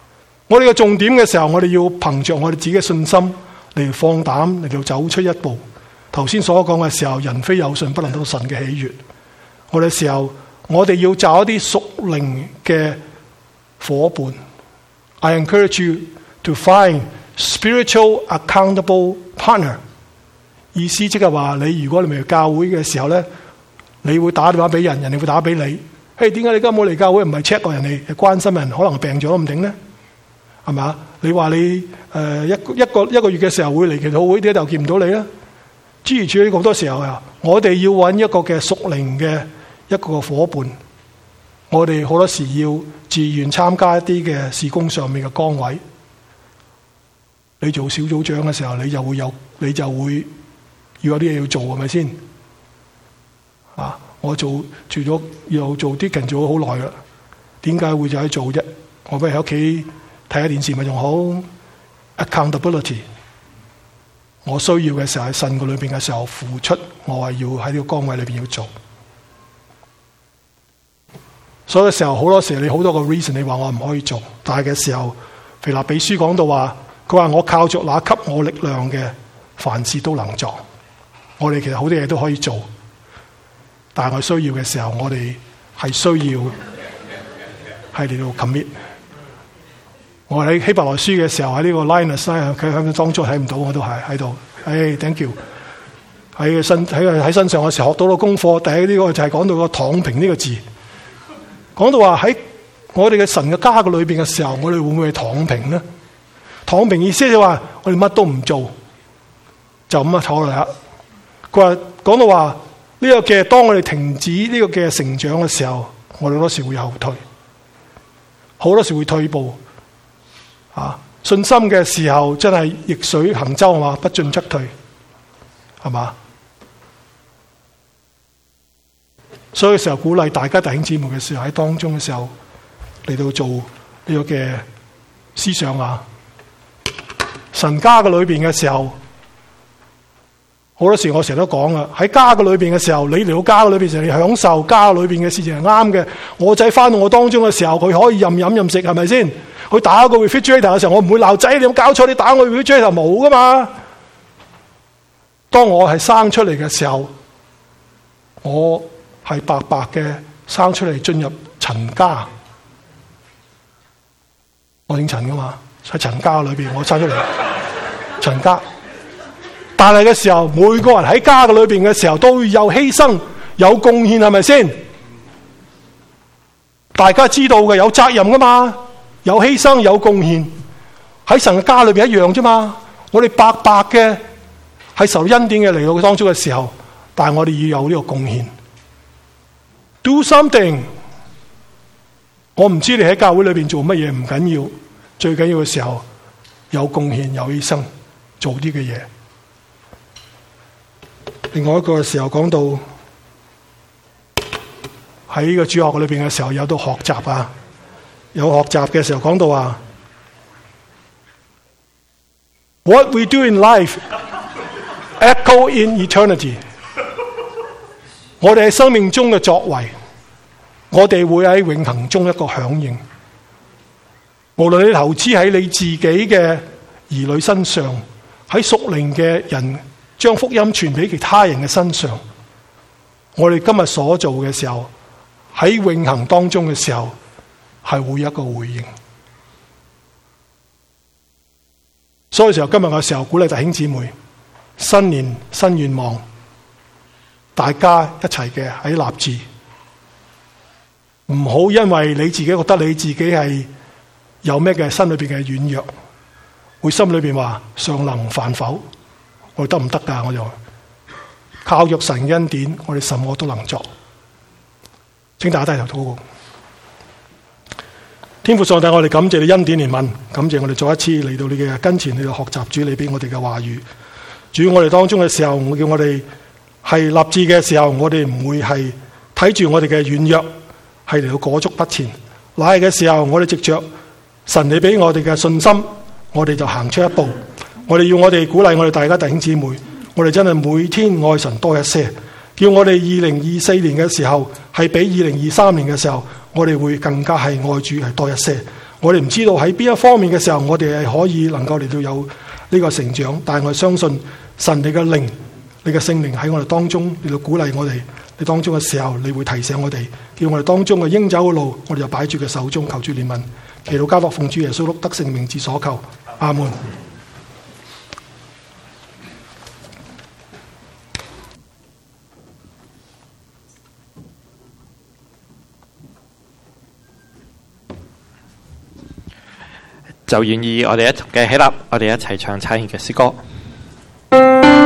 我哋嘅重點嘅時候，我哋要憑着我哋自己嘅信心嚟放膽嚟到走出一步。頭先所講嘅時候，人非有信不能得到神嘅喜悅。我哋時候，我哋要找一啲屬靈嘅伙伴。I encourage you to find spiritual accountable partner。意思即係話，如果你未去教會嘅時候咧，你會打電話俾人，人哋會打俾你。嘿，點解你今日冇嚟教會？唔係 check 過人哋，係關心人，可能病咗都唔定咧，係嘛？你話你一個月嘅時候會嚟祈禱會，點解又見唔到你咧？諸如此類，好多時候啊，我哋要揾一個嘅屬靈嘅一個伙伴。我哋好多時要自願參加一啲嘅事工上面嘅崗位。你做小組長嘅時候，你就會要有啲嘢要做，係咪先？啊，我做咗又做啲人做咗好耐啦，點解會就喺做啫？我不如喺屋企睇下電視咪仲好。Accountability， 我需要嘅時候喺神個裏邊嘅時候付出，我係要喺呢個崗位裏邊要做。所以嘅時候，好多時你好多個 reason， 你話我唔可以做，但係嘅時候，腓立比書講到話，佢話我靠着那給我力量嘅，凡事都能做。我哋其實好多嘢都可以做，但係我需要嘅時候，我哋係需要係嚟到 commit。我喺希伯來書嘅時候喺呢個 Linus 佢喺當中睇唔到，我都係喺度。thank you。喺身上嘅時候學到個功課，第一呢個就係講到個躺平呢個字。講到話喺我哋嘅神嘅家嘅裏邊嘅時候，我哋會唔會係躺平呢？躺平意思就話我哋乜都唔做，就咁坐落嚟啦。佢話講到話呢個嘅，當我哋停止呢個嘅成長嘅時候，我哋好多時會後退，好多時會退步。信心嘅時候真係逆水行舟啊嘛，不進則退，係嘛？所以嘅時候鼓勵大家弟兄姊妹嘅時候喺當中嘅時候嚟到做呢個嘅思想啊。神家嘅裏邊嘅時候，好多時我成日都講啊，喺家嘅裏邊嘅時候，你嚟到家嘅裏邊時候，你享受家裏邊嘅事情係啱嘅。我仔翻到我當中嘅時候，佢可以任飲任食，係咪先？佢打個 refrigerator 嘅時候，我唔會鬧仔，你有冇搞錯？你打我 refrigerator 冇噶嘛？當我係生出嚟嘅時候，我係白白嘅生出嚟進入陳家，我姓陳噶嘛，喺陳家裏邊我生出嚟陳家。但係嘅時候，每個人喺家嘅裏邊嘅時候都有犧牲有貢獻，係咪先？大家知道嘅，有責任噶嘛，有犧牲有貢獻，喺神嘅家裏邊一樣啫嘛。我哋白白嘅係受恩典嘅嚟到當中嘅時候，但係我哋要有呢個貢獻。Do something。我唔知你喺教會裏邊做乜嘢唔緊要，最緊要嘅時候有貢獻有犧牲，做啲嘅嘢。另外一個時候講到喺呢個主學裏邊嘅時候，有到學習啊，有學習嘅時候講到話 ，What we do in life echo in eternity。我哋喺生命中嘅作為，我哋會喺永恆中一個響應。無論你投資喺你自己嘅兒女身上，喺屬靈嘅人將福音傳俾其他人嘅身上，我哋今日所做嘅時候，喺永恆當中嘅時候，係會有一個回應。所以時候今日嘅時候，鼓勵弟兄姊妹，新年新願望，大家一齊嘅喺立志，唔好因為你自己覺得你自己係有咩嘅心裏邊嘅軟弱，會心裏邊話尚能凡否？我哋得唔得噶？我就靠着神恩典，我哋什麼都能做。請大家低頭禱告。天父上帝，我哋感謝你恩典憐憫，感謝我哋再一次嚟到你嘅跟前，嚟到學習主你俾我哋嘅話語。主，我哋當中嘅時候，我叫我哋係立志嘅時候，我哋唔會係睇住我哋嘅軟弱係嚟到裹足不前，乃係嘅時候，我哋藉着神你俾我哋嘅信心，我哋就行出一步。我哋鼓勵我哋大家弟兄姊妹，我哋真係每天愛神多一些，叫我哋2024年嘅時候係比2023年嘅時候，我哋會更加係愛主係多一些。 我哋唔知道喺邊一方面嘅時候，我哋係可以能夠嚟到有呢個成長，但係我相信神你嘅靈、你嘅聖靈喺我哋當中嚟到鼓勵我哋，你當中嘅時候，你會提醒我哋，叫我哋當中嘅應走嘅路，我哋就擺住佢手中，求主憐憫，祈禱交託奉主耶穌基督得勝名字所求，阿門。
就願意我哋一同嘅起立，我哋一齊唱差遣嘅詩歌。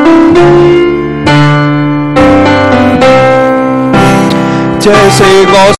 這是個